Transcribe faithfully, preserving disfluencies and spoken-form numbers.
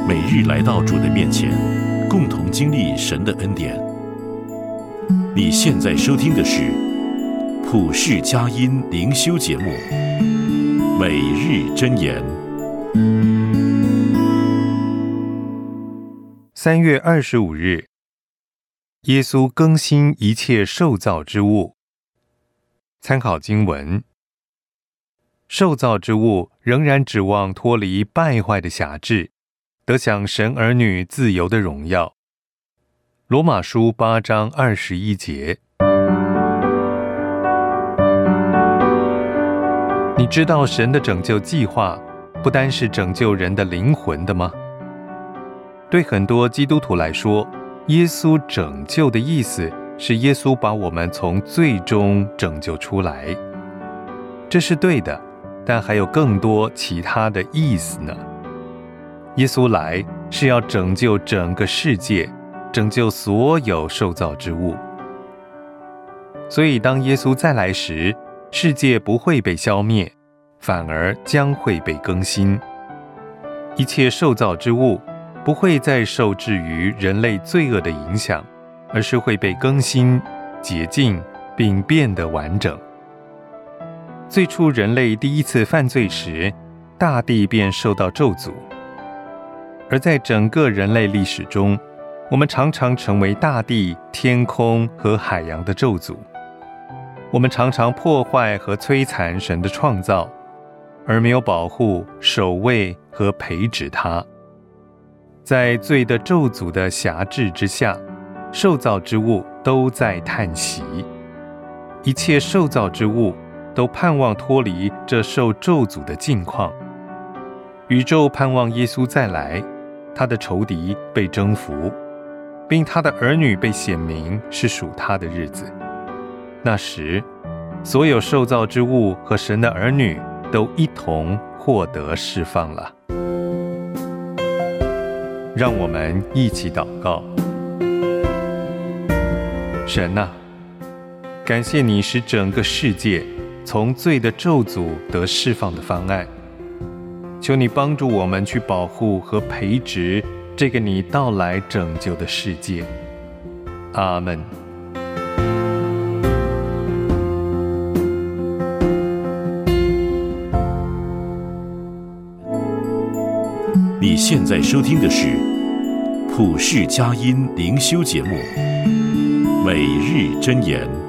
每日来到主的面前，共同经历神的恩典。你现在收听的是普世佳音灵修节目《每日箴言》。 三月二十五日，耶稣更新一切受造之物。参考经文：受造之物仍然指望脱离败坏的辖制，得享神儿女自由的荣耀。罗马书八章二十一节。你知道神的拯救计划不单是拯救人的灵魂的吗？对很多基督徒来说，耶稣拯救的意思是耶稣把我们从罪中拯救出来。这是对的，但还有更多其他的意思呢。耶稣来是要拯救整个世界，拯救所有受造之物。所以当耶稣再来时，世界不会被消灭，反而将会被更新。一切受造之物不会再受制于人类罪恶的影响，而是会被更新、洁净，并变得完整。最初人类第一次犯罪时，大地便受到咒诅。而在整个人类历史中，我们常常成为大地、天空和海洋的咒诅。我们常常破坏和摧残神的创造，而没有保护、守卫和培植它。在罪的咒诅的辖制之下，受造之物都在叹息。一切受造之物都盼望脱离这受咒诅的境况。宇宙盼望耶稣再来，他的仇敌被征服，并他的儿女被显明是属他的日子。那时，所有受造之物和神的儿女都一同获得释放了。让我们一起祷告。神啊，感谢你使整个世界从罪的咒诅得释放的方案，求你帮助我们去保护和培植这个你到来拯救的世界。阿们。 你现在收听的是普世佳音灵修节目《每日箴言》。